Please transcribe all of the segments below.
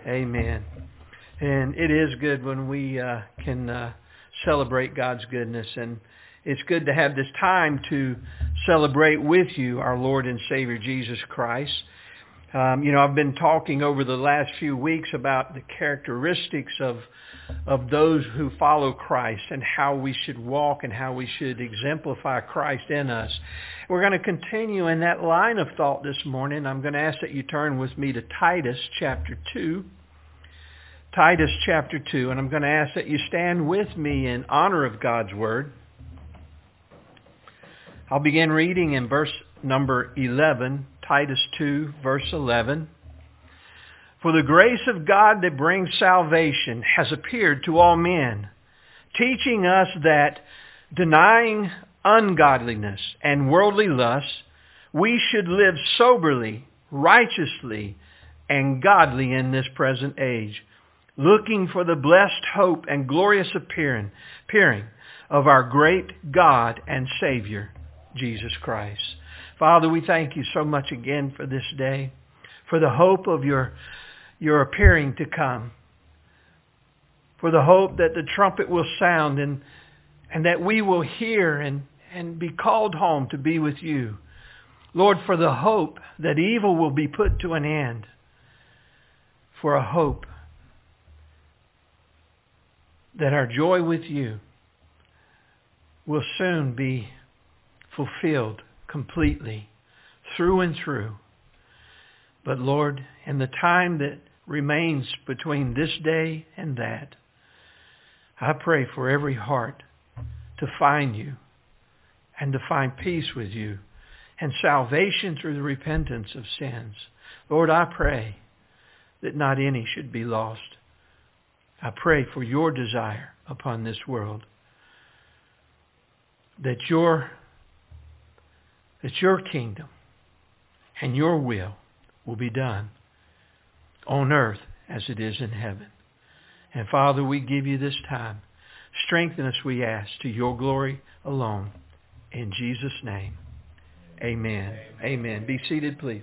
Amen. And it is good when we can celebrate God's goodness. And it's good to have this time to celebrate with you our Lord and Savior Jesus Christ. I've been talking over the last few weeks about the characteristics of those who follow Christ and how we should walk and how we should exemplify Christ in us. We're going to continue in that line of thought this morning. I'm going to ask that you turn with me to Titus chapter 2. Titus chapter 2, and I'm going to ask that you stand with me in honor of God's Word. I'll begin reading in verse number 11, Titus 2, verse 11. For the grace of God that brings salvation has appeared to all men, teaching us that denying ungodliness and worldly lusts, we should live soberly, righteously, and godly in this present age, looking for the blessed hope and glorious appearing of our great God and Savior, Jesus Christ. Father, we thank you so much again for this day, for the hope of your appearing to come, for the hope that the trumpet will sound and that we will hear and be called home to be with you. Lord, for the hope that evil will be put to an end, for a hope that our joy with you will soon be fulfilled completely, through and through. But Lord, in the time that remains between this day and that, I pray for every heart to find you and to find peace with you and salvation through the repentance of sins. Lord, I pray that not any should be lost. I pray for your desire upon this world, that your kingdom and your will be done on earth as it is in heaven. And Father, we give you this time. Strengthen us, we ask, to your glory alone. In Jesus' name, amen. Amen. Be seated, please.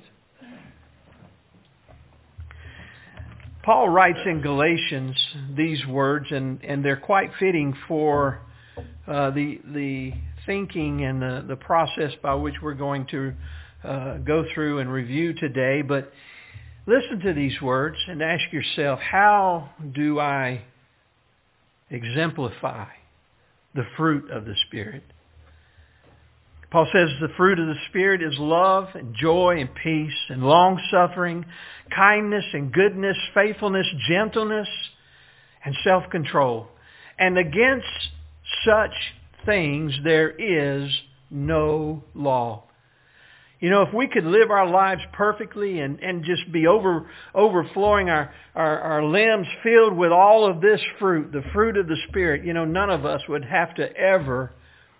Paul writes in Galatians these words, and they're quite fitting for the thinking and the process by which we're going to go through and review today. But listen to these words and ask yourself, how do I exemplify the fruit of the Spirit? Paul says the fruit of the Spirit is love and joy and peace and long-suffering, kindness and goodness, faithfulness, gentleness, and self-control. And against such things there is no law. You know, if we could live our lives perfectly and just be overflowing our limbs filled with all of this fruit, the fruit of the Spirit, none of us would have to ever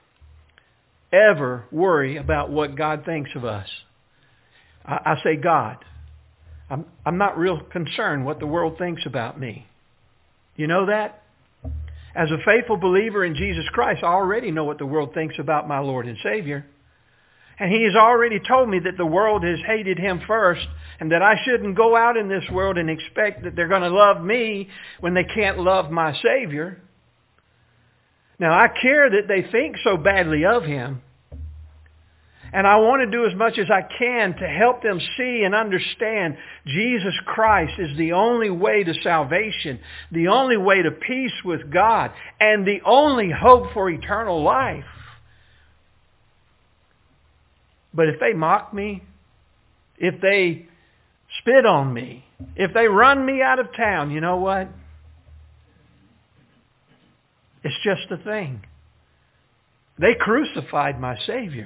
worry about what God thinks of us. I say God. I'm not real concerned what the world thinks about me. You know that? As a faithful believer in Jesus Christ, I already know what the world thinks about my Lord and Savior. And He has already told me that the world has hated Him first, and that I shouldn't go out in this world and expect that they're going to love me when they can't love my Savior. Now, I care that they think so badly of Him. And I want to do as much as I can to help them see and understand Jesus Christ is the only way to salvation, the only way to peace with God, and the only hope for eternal life. But if they mock me, if they spit on me, if they run me out of town, you know what? It's just a thing. They crucified my Savior.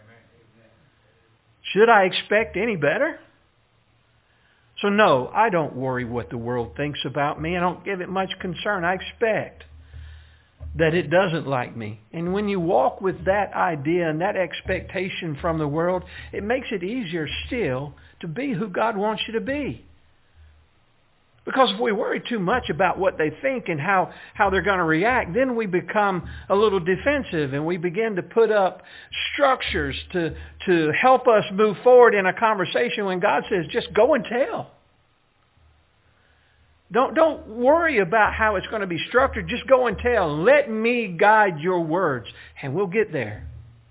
Should I expect any better? So no, I don't worry what the world thinks about me. I don't give it much concern. I expect that it doesn't like me. And when you walk with that idea and that expectation from the world, it makes it easier still to be who God wants you to be. Because if we worry too much about what they think and how they're going to react, then we become a little defensive and we begin to put up structures to help us move forward in a conversation when God says, just go and tell. Don't worry about how it's going to be structured. Just go and tell. Let me guide your words, and we'll get there.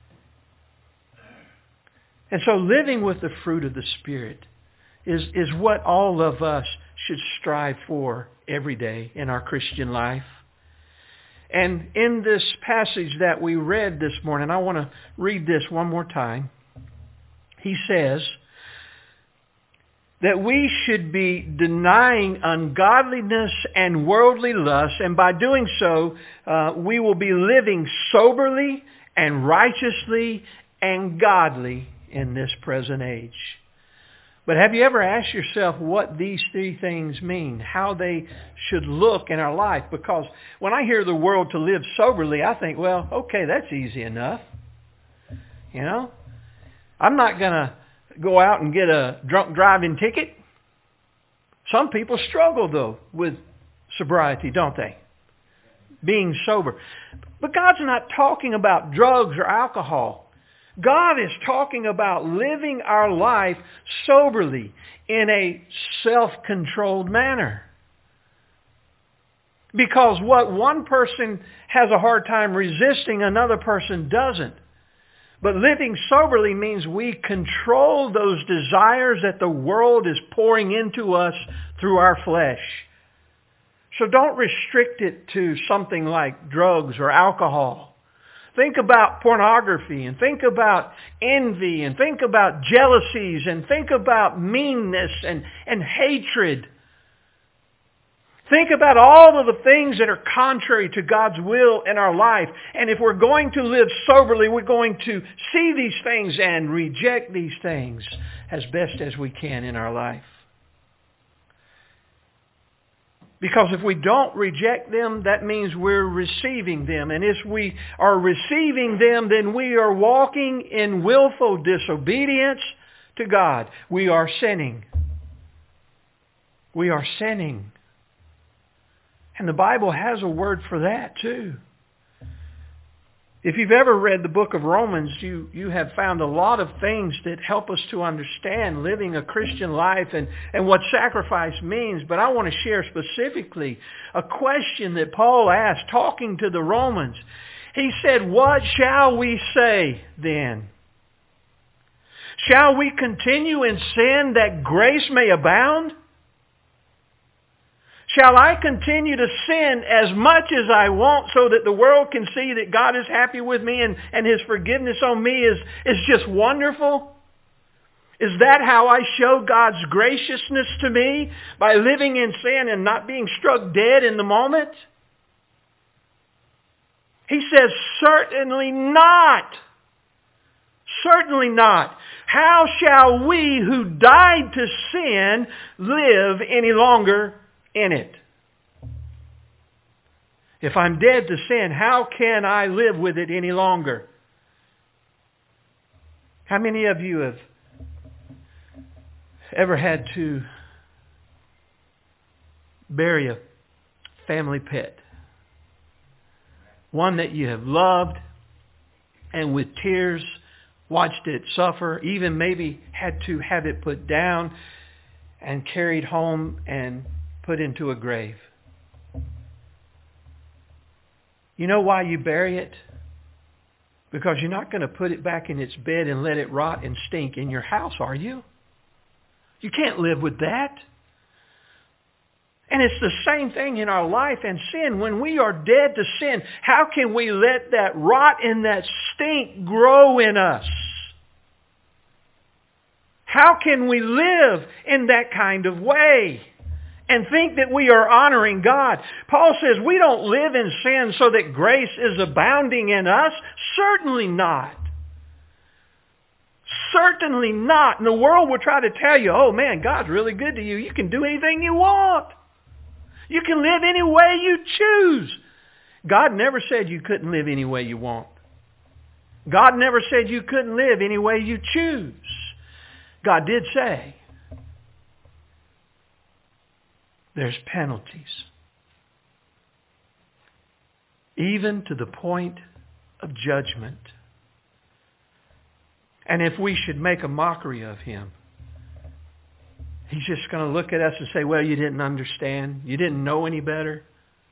And so living with the fruit of the Spirit is what all of us should strive for every day in our Christian life. And in this passage that we read this morning, I want to read this one more time. He says that we should be denying ungodliness and worldly lust, and by doing so, we will be living soberly and righteously and godly in this present age. But have you ever asked yourself what these three things mean? How they should look in our life? Because when I hear the world to live soberly, I think, well, okay, that's easy enough. You know? I'm not going to go out and get a drunk driving ticket. Some people struggle, though, with sobriety, don't they? Being sober. But God's not talking about drugs or alcohol. God is talking about living our life soberly in a self-controlled manner. Because what one person has a hard time resisting, another person doesn't. But living soberly means we control those desires that the world is pouring into us through our flesh. So don't restrict it to something like drugs or alcohol. Think about pornography, and think about envy, and think about jealousies, and think about meanness and hatred. Think about all of the things that are contrary to God's will in our life. And if we're going to live soberly, we're going to see these things and reject these things as best as we can in our life. Because if we don't reject them, that means we're receiving them. And if we are receiving them, then we are walking in willful disobedience to God. We are sinning. We are sinning. And the Bible has a word for that too. If you've ever read the book of Romans, you have found a lot of things that help us to understand living a Christian life and what sacrifice means. But I want to share specifically a question that Paul asked talking to the Romans. He said, "What shall we say then? Shall we continue in sin that grace may abound? Shall I continue to sin as much as I want so that the world can see that God is happy with me and His forgiveness on me is just wonderful? Is that how I show God's graciousness to me? By living in sin and not being struck dead in the moment?" He says, "Certainly not. Certainly not. How shall we who died to sin live any longer in it? If I'm dead to sin, how can I live with it any longer?" How many of you have ever had to bury a family pet? One that you have loved and with tears watched it suffer, even maybe had to have it put down and carried home and put into a grave. You know why you bury it? Because you're not going to put it back in its bed and let it rot and stink in your house, are you? You can't live with that. And it's the same thing in our life and sin. When we are dead to sin, how can we let that rot and that stink grow in us? How can we live in that kind of way and think that we are honoring God? Paul says we don't live in sin so that grace is abounding in us. Certainly not. Certainly not. And the world will try to tell you, "Oh man, God's really good to you. You can do anything you want. You can live any way you choose." God never said you couldn't live any way you want. God never said you couldn't live any way you choose. God did say there's penalties, even to the point of judgment. And if we should make a mockery of Him, He's just going to look at us and say, well, you didn't understand. You didn't know any better.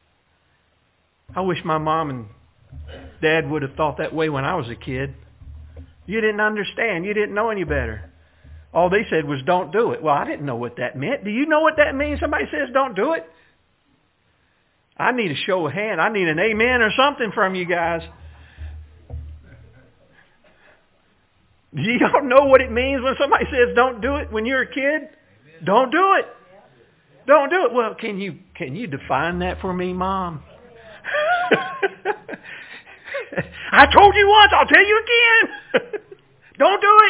I wish my mom and dad would have thought that way when I was a kid. You didn't understand. You didn't know any better. All they said was, don't do it. Well, I didn't know what that meant. Do you know what that means? Somebody says, don't do it. I need a show of hand. I need an amen or something from you guys. Do y'all know what it means when somebody says, don't do it when you're a kid? Don't do it. Don't do it. Well, can you define that for me, Mom? I told you once, I'll tell you again. Don't do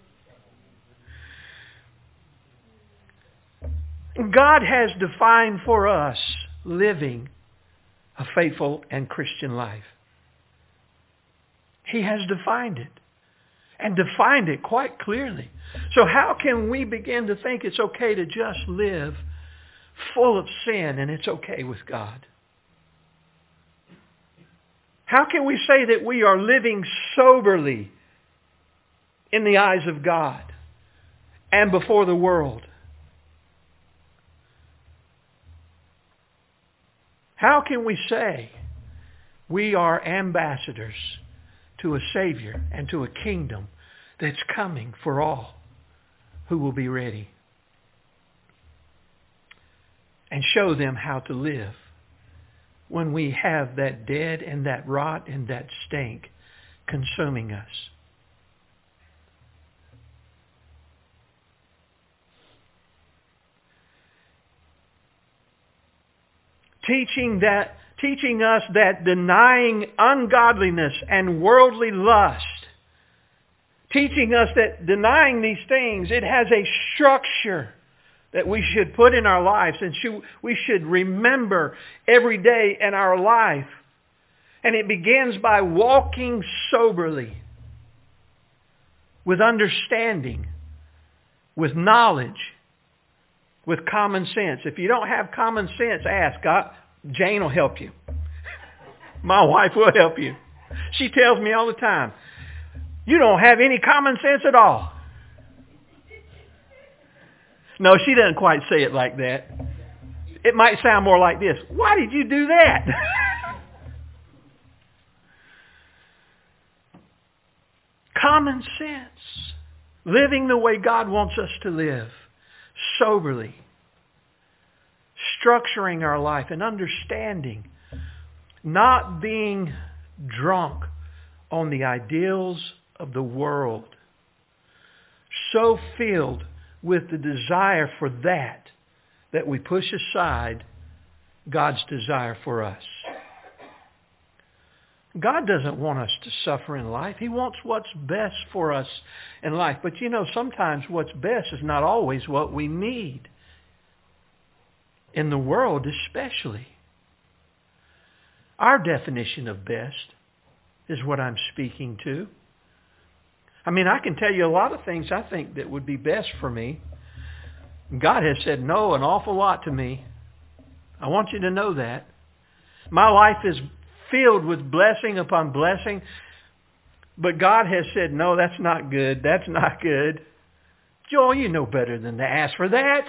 it. God has defined for us living a faithful and Christian life. He has defined it. And defined it quite clearly. So how can we begin to think it's okay to just live full of sin and it's okay with God? How can we say that we are living soberly in the eyes of God and before the world? How can we say we are ambassadors to a Savior and to a kingdom that's coming for all who will be ready? And show them how to live when we have that dead and that rot and that stink consuming us. Teaching us that denying ungodliness and worldly lust, teaching us that denying these things, it has a structure that we should put in our lives and we should remember every day in our life. And it begins by walking soberly, with understanding, with knowledge, with common sense. If you don't have common sense, ask God. Jane will help you. My wife will help you. She tells me all the time, you don't have any common sense at all. No, she doesn't quite say it like that. It might sound more like this. Why did you do that? Common sense. Living the way God wants us to live. Soberly. Structuring our life and understanding. Not being drunk on the ideals of the world. So filled with the desire for that we push aside God's desire for us. God doesn't want us to suffer in life. He wants what's best for us in life. But sometimes what's best is not always what we need. In the world especially. Our definition of best is what I'm speaking to. I can tell you a lot of things I think that would be best for me. God has said no an awful lot to me. I want you to know that. My life is filled with blessing upon blessing. But God has said, no, that's not good. That's not good. Joel, you know better than to ask for that.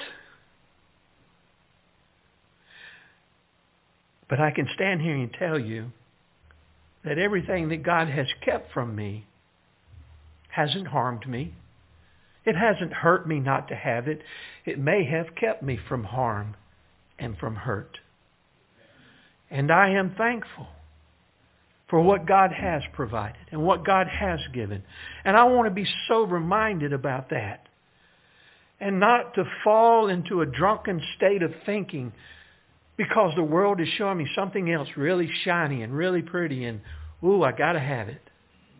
But I can stand here and tell you that everything that God has kept from me hasn't harmed me. It hasn't hurt me not to have it. It may have kept me from harm and from hurt. And I am thankful for what God has provided and what God has given. And I want to be sober-minded about that. And not to fall into a drunken state of thinking because the world is showing me something else really shiny and really pretty and, ooh, I got to have it.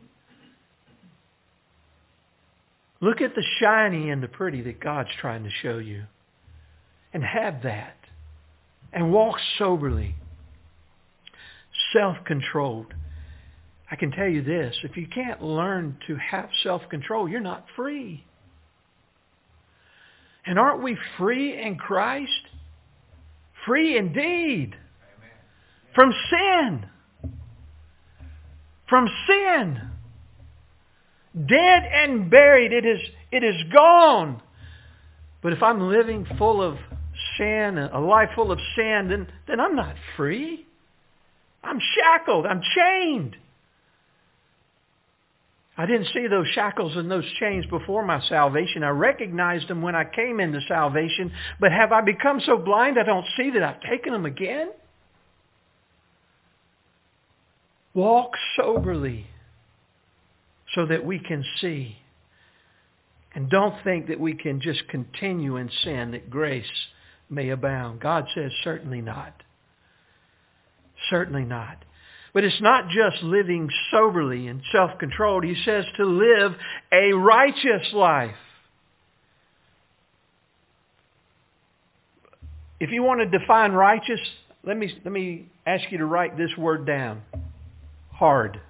Look at the shiny and the pretty that God's trying to show you. And have that. And walk soberly. Self-controlled. I can tell you this. If you can't learn to have self-control, you're not free. And aren't we free in Christ? Free indeed. From sin. From sin. Dead and buried. It is gone. But if I'm living full of sin, a life full of sin, then I'm not free. I'm shackled. I'm chained. I didn't see those shackles and those chains before my salvation. I recognized them when I came into salvation. But have I become so blind I don't see that I've taken them again? Walk soberly so that we can see. And don't think that we can just continue in sin, that grace may abound. God says certainly not. Certainly not. But it's not just living soberly and self-controlled. He says to live a righteous life. If you want to define righteous, let me ask you to write this word down. Hard.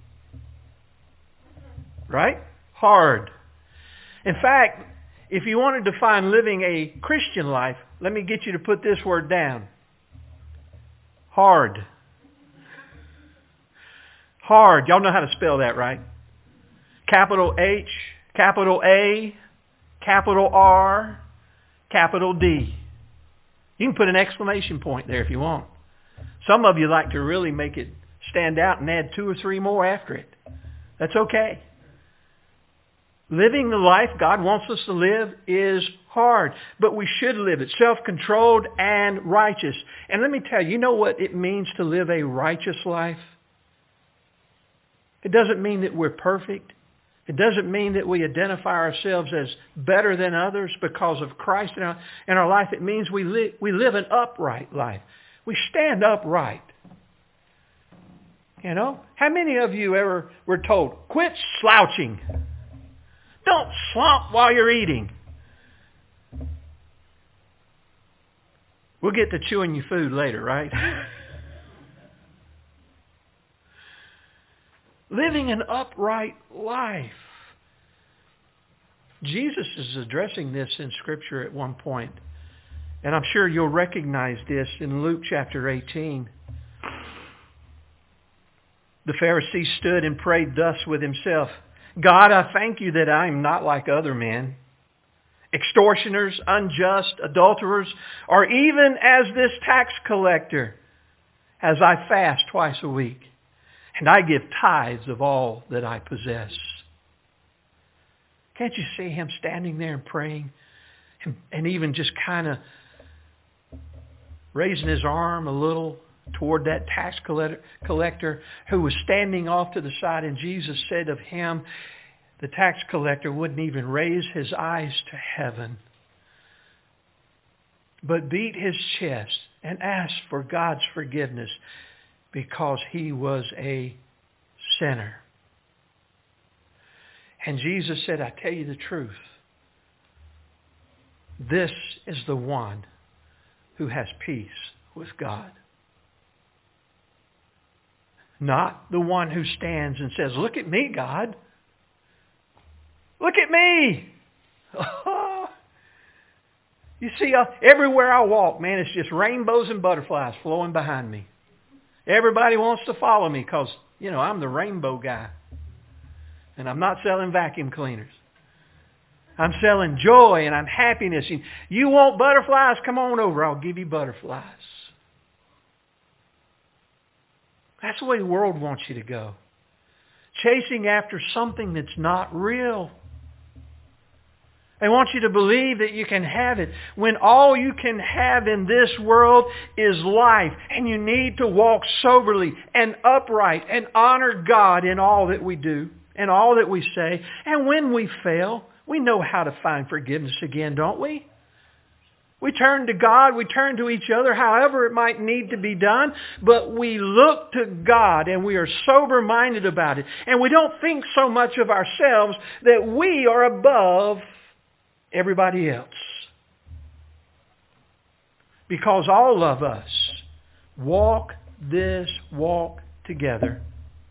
Right? Hard. In fact, if you want to define living a Christian life, let me get you to put this word down. Hard. Hard. Y'all know how to spell that, right? Capital H, capital A, capital R, capital D. You can put an exclamation point there if you want. Some of you like to really make it stand out and add 2 or 3 more after it. That's okay. Living the life God wants us to live is hard, but we should live it self-controlled and righteous. And let me tell you, you know what it means to live a righteous life? It doesn't mean that we're perfect. It doesn't mean that we identify ourselves as better than others because of Christ in our life. It means we live an upright life. We stand upright. You know, how many of you ever were told, quit slouching? Don't slump while you're eating. We'll get to chewing your food later, right? Living an upright life. Jesus is addressing this in Scripture at one point. And I'm sure you'll recognize this in Luke chapter 18. The Pharisee stood and prayed thus with himself. God, I thank you that I am not like other men, extortioners, unjust, adulterers, or even as this tax collector, as I fast twice a week, and I give tithes of all that I possess. Can't you see him standing there and praying, and even just kind of raising his arm a little toward that tax collector who was standing off to the side, and Jesus said of him, the tax collector wouldn't even raise his eyes to heaven, but beat his chest and asked for God's forgiveness because he was a sinner. And Jesus said, I tell you the truth, this is the one who has peace with God. Not the one who stands and says, look at me, God. Look at me. You see, everywhere I walk, man, it's just rainbows and butterflies flowing behind me. Everybody wants to follow me because, you know, I'm the rainbow guy. And I'm not selling vacuum cleaners. I'm selling joy and I'm happiness. You want butterflies? Come on over. I'll give you butterflies. That's the way the world wants you to go. Chasing after something that's not real. They want you to believe that you can have it when all you can have in this world is life. And you need to walk soberly and upright and honor God in all that we do and all that we say. And when we fail, we know how to find forgiveness again, don't we? We turn to God, we turn to each other, however it might need to be done, but we look to God and we are sober-minded about it. And we don't think so much of ourselves that we are above everybody else. Because all of us walk this walk together.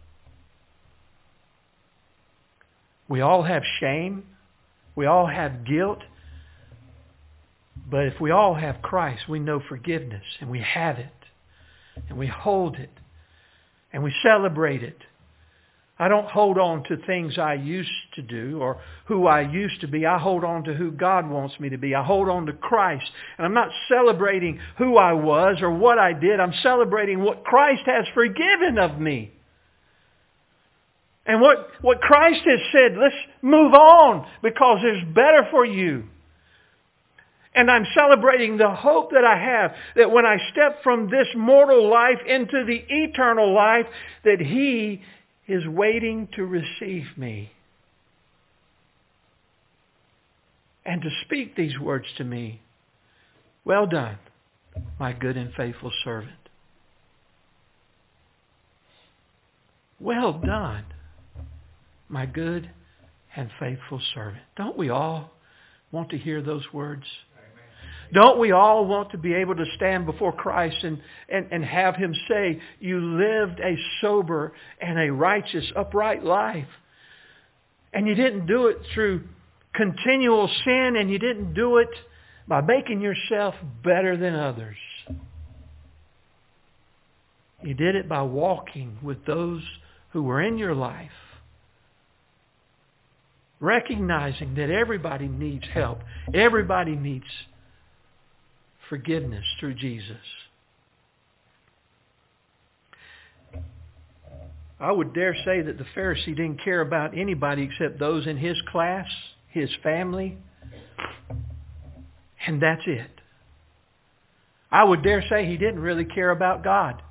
We all have shame. We all have guilt. But if we all have Christ, we know forgiveness, and we have it, and we hold it, and we celebrate it. I don't hold on to things I used to do or who I used to be. I hold on to who God wants me to be. I hold on to Christ. And I'm not celebrating who I was or what I did. I'm celebrating what Christ has forgiven of me. And what Christ has said, let's move on because there's better for you. And I'm celebrating the hope that I have that when I step from this mortal life into the eternal life, that He is waiting to receive me and to speak these words to me. Well done, my good and faithful servant. Well done, my good and faithful servant. Don't we all want to hear those words? Don't we all want to be able to stand before Christ and have Him say, you lived a sober and a righteous, upright life. And you didn't do it through continual sin, and you didn't do it by making yourself better than others. You did it by walking with those who were in your life, recognizing that everybody needs help. Everybody needs forgiveness through Jesus. I would dare say that the Pharisee didn't care about anybody except those in his class, his family, and that's it. I would dare say he didn't really care about God.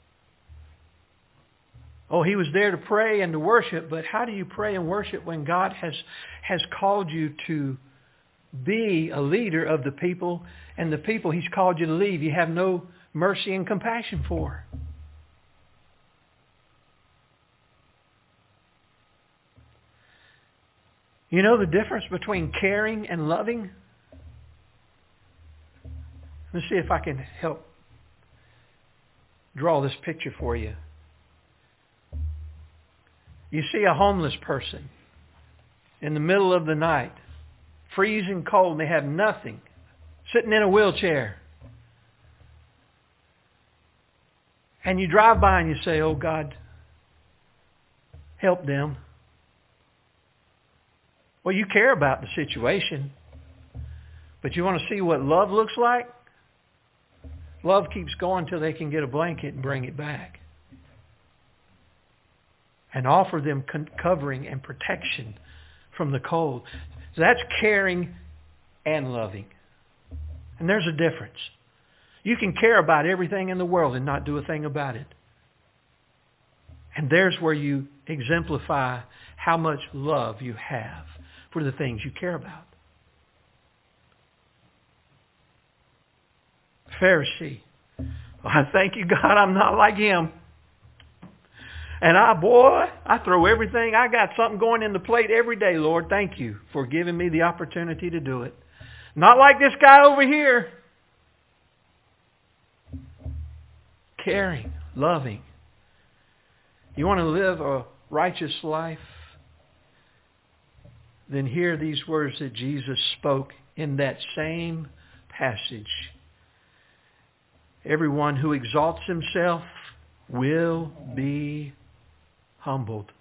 Oh, he was there to pray and to worship, but how do you pray and worship when God has called you to be a leader of the people, and the people He's called you to lead, you have no mercy and compassion for? You know the difference between caring and loving? Let's see if I can help draw this picture for you. You see a homeless person in the middle of the night, freezing cold, and they have nothing, sitting in a wheelchair. And you drive by and you say, oh God, help them. Well, you care about the situation, but you want to see what love looks like? Love keeps going till they can get a blanket and bring it back. And offer them covering and protection from the cold. So that's caring and loving. And there's a difference. You can care about everything in the world and not do a thing about it. And there's where you exemplify how much love you have for the things you care about. Pharisee. I thank you, God, I'm not like him. And I throw everything. I got something going in the plate every day, Lord. Thank you for giving me the opportunity to do it. Not like this guy over here. Caring, loving. You want to live a righteous life? Then hear these words that Jesus spoke in that same passage. Everyone who exalts himself will be humbled.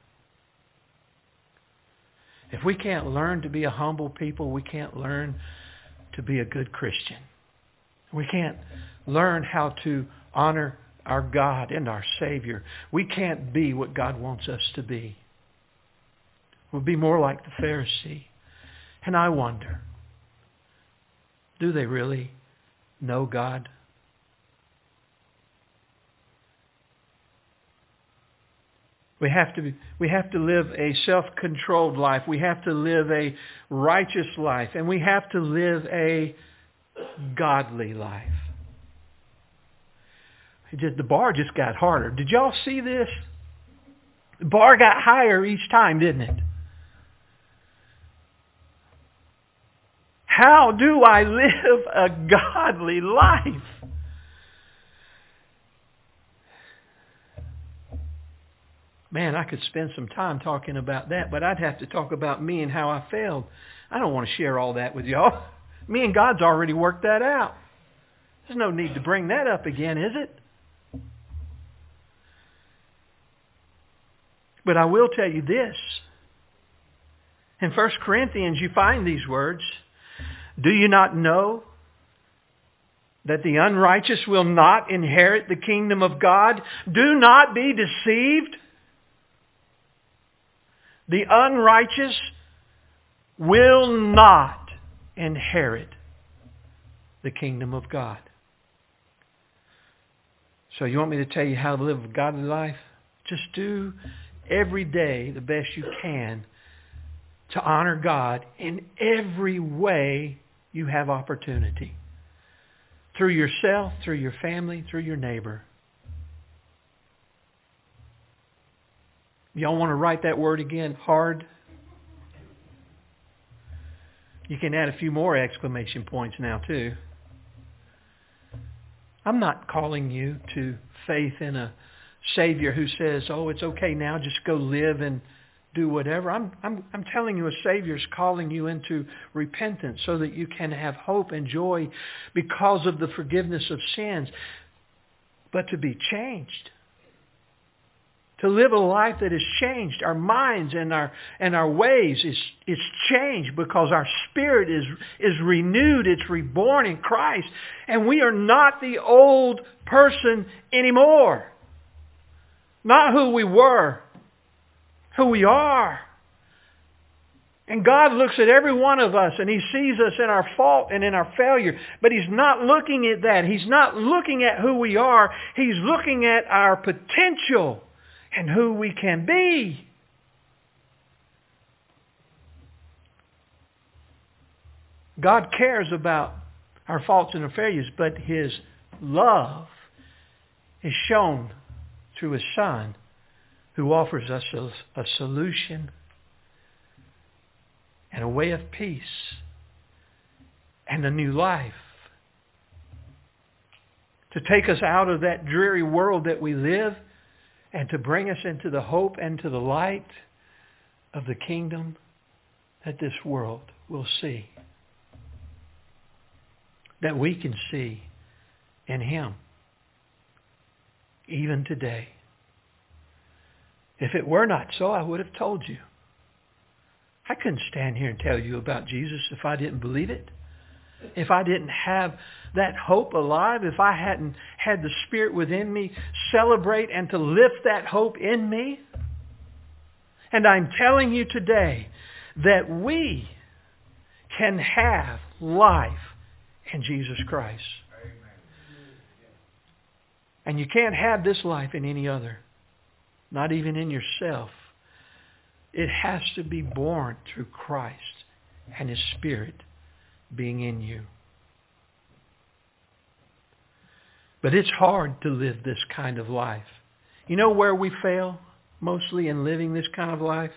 If we can't learn to be a humble people, we can't learn to be a good Christian. We can't learn how to honor our God and our Savior. We can't be what God wants us to be. We'll be more like the Pharisee. And I wonder, do they really know God? We have to live a self-controlled life. We have to live a righteous life. And we have to live a godly life. The bar just got harder. Did y'all see this? The bar got higher each time, didn't it? How do I live a godly life? Man, I could spend some time talking about that, but I'd have to talk about me and how I failed. I don't want to share all that with y'all. Me and God's already worked that out. There's no need to bring that up again, is it? But I will tell you this. In 1 Corinthians, you find these words. Do you not know that the unrighteous will not inherit the kingdom of God? Do not be deceived. The unrighteous will not inherit the kingdom of God. So you want me to tell you how to live a godly life? Just do every day the best you can to honor God in every way you have opportunity. Through yourself, through your family, through your neighbor. Y'all want to write that word again? Hard? You can add a few more exclamation points now too. I'm not calling you to faith in a Savior who says, oh, it's okay now, just go live and do whatever. I'm telling you a Savior's calling you into repentance so that you can have hope and joy because of the forgiveness of sins, but to be changed. To live a life that is changed. Our minds and our ways is changed because our spirit is renewed. It's reborn in Christ. And we are not the old person anymore. Not who we were. Who we are. And God looks at every one of us and He sees us in our fault and in our failure. But He's not looking at that. He's not looking at who we are. He's looking at our potential and who we can be. God cares about our faults and our failures, but His love is shown through His Son, who offers us a solution and a way of peace and a new life. To take us out of that dreary world that we live and to bring us into the hope and to the light of the kingdom that this world will see. That we can see in Him even today. If it were not so, I would have told you. I couldn't stand here and tell you about Jesus if I didn't believe it. If I didn't have that hope alive, if I hadn't had the Spirit within me celebrate and to lift that hope in me. And I'm telling you today that we can have life in Jesus Christ. And you can't have this life in any other. Not even in yourself. It has to be born through Christ and His Spirit being in you. But it's hard to live this kind of life. You know where we fail mostly in living this kind of life?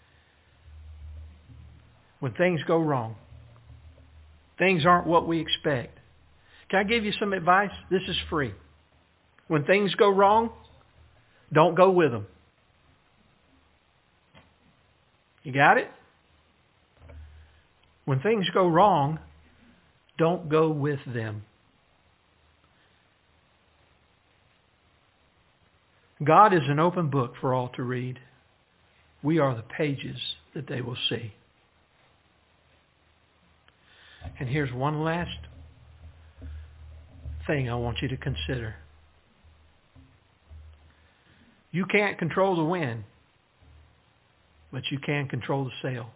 When things go wrong. Things aren't what we expect. Can I give you some advice? This is free. When things go wrong, don't go with them. You got it? When things go wrong, don't go with them. God is an open book for all to read. We are the pages that they will see. And here's one last thing I want you to consider. You can't control the wind, but you can control the sail.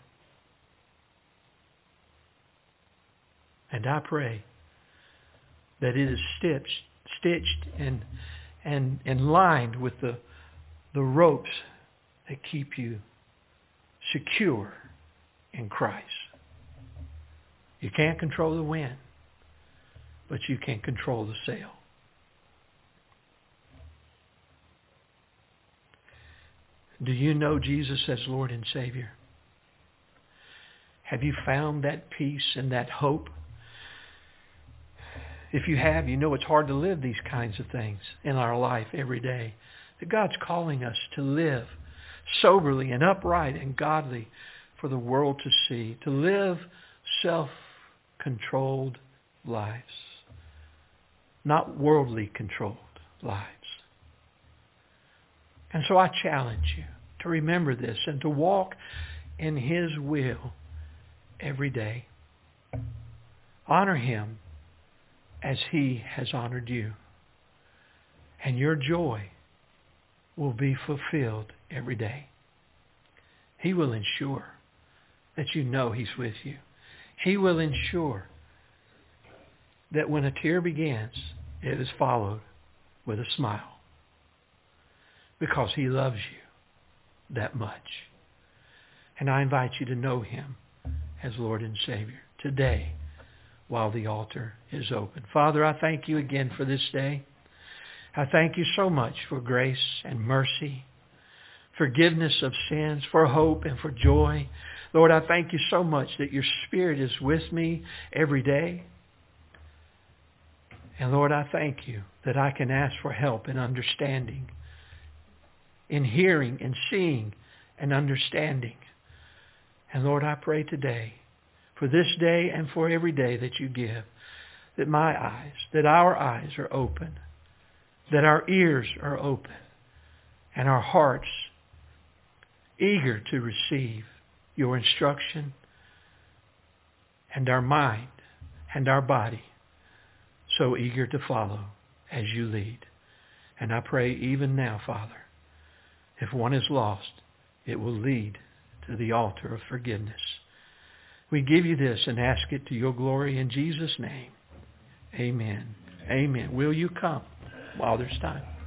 And I pray that it is stitched and lined with the ropes that keep you secure in Christ. You can't control the wind, but you can control the sail. Do you know Jesus as Lord and Savior? Have you found that peace and that hope? If you have, you know it's hard to live these kinds of things in our life every day. That God's calling us to live soberly and upright and godly for the world to see. To live self-controlled lives. Not worldly controlled lives. And so I challenge you. to remember this and to walk in His will every day. Honor Him as He has honored you. And your joy will be fulfilled every day. He will ensure that you know He's with you. He will ensure that when a tear begins, it is followed with a smile. Because He loves you that much. And I invite you to know Him as Lord and Savior today while the altar is open. Father, I thank you again for this day. I thank you so much for grace and mercy, forgiveness of sins, for hope and for joy. Lord, I thank you so much that your Spirit is with me every day. And Lord, I thank you that I can ask for help in understanding, in hearing and seeing and understanding. And Lord, I pray today, for this day and for every day that you give, that my eyes, that our eyes are open, that our ears are open, and our hearts eager to receive your instruction, and our mind and our body so eager to follow as you lead. And I pray even now, Father, if one is lost, it will lead to the altar of forgiveness. We give you this and ask it to your glory in Jesus' name. Amen. Amen. Will you come while there's time?